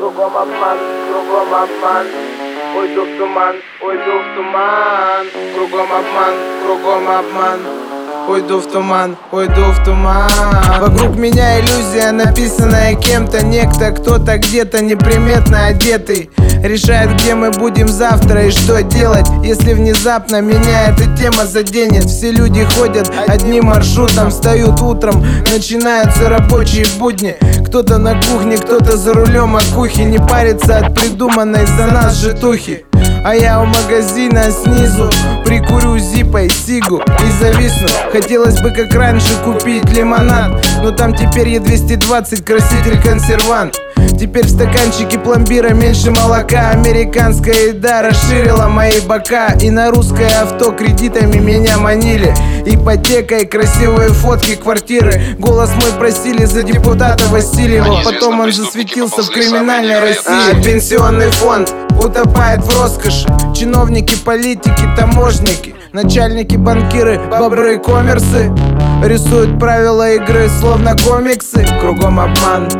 кругом обман. Уйду в туман, уйду в туман. Кругом обман. Уйду в туман, уйду в туман. Вокруг меня иллюзия, написанная кем-то. Некто, кто-то где-то неприметно одетый решает, где мы будем завтра и что делать, если внезапно меня эта тема заденет. Все люди ходят одним маршрутом, встают утром, начинаются рабочие будни. Кто-то на кухне, кто-то за рулем от кухни, не парится от придуманной за нас житухи. А я у магазина снизу прикурю зипой сигу и зависну. Хотелось бы как раньше купить лимонад, но там теперь Е220, краситель, консервант. Теперь в стаканчике пломбира меньше молока. Американская еда расширила мои бока, и на русское авто кредитами меня манили. Ипотека и красивые фотки квартиры. Голос мой просили за депутата Васильева. Потом он засветился в криминальной России. Пенсионный фонд утопает в роскоши. Чиновники, политики, таможники, начальники, банкиры, бобры, коммерсы рисуют правила игры, словно комиксы. Кругом обман.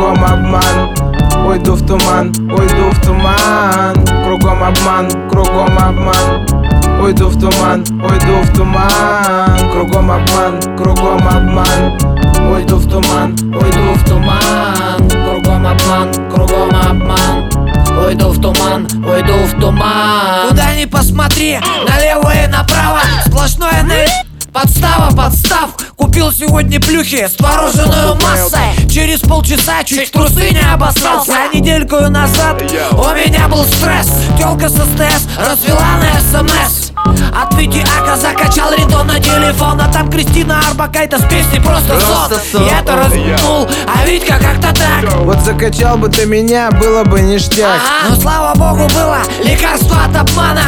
Уйду в туман. Кругом обман. Уйду в туман. Кругом обман. Уйду в туман. Кругом обман. Уйду в туман. Куда ни посмотри, налево и направо сплошное подстав. Купил сегодня плюхи с твороженную массой. Через полчаса чуть в трусы не обосрался. А недельку назад у меня был стресс. Тёлка с СТС развела на СМС. От Вити Ака закачал рингтон на телефон, а там Кристина Орбакайте с песней «Просто сон». Я это размнул, а Витька как-то так. Вот закачал бы ты меня, было бы ништяк. Но слава богу было лекарство от обмана.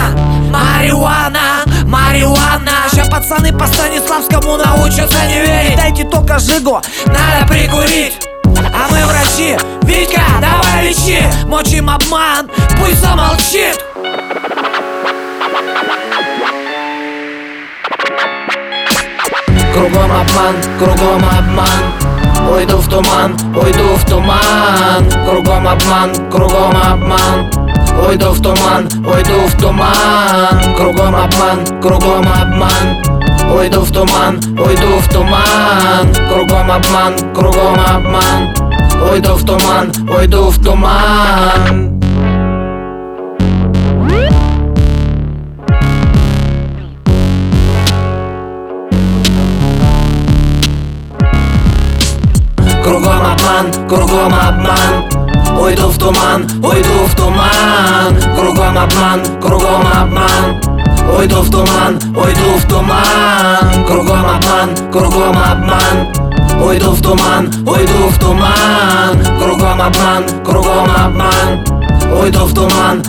Марихуана. Ща пацаны по Станиславскому научатся не верить. Дайте только жигу, надо прикурить. А мы врачи, Витька, давай лечи. Мочим обман, пусть замолчит. Кругом обман. Уйду в туман. Кругом обман. Уйду в туман. Кругом обман. Уйду в туман. Кругом обман. Уйду в туман. Кругом обман. Уйду в туман. Кругом обман. Уйду в туман. Кругом обман. Уйду в туман. Кругом обман. Уйду в туман.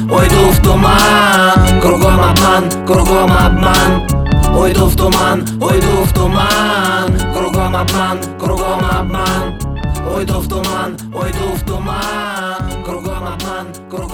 Кругом обман. Уйду в туман. Кругом обман. Уйду в туман. Кругом обман.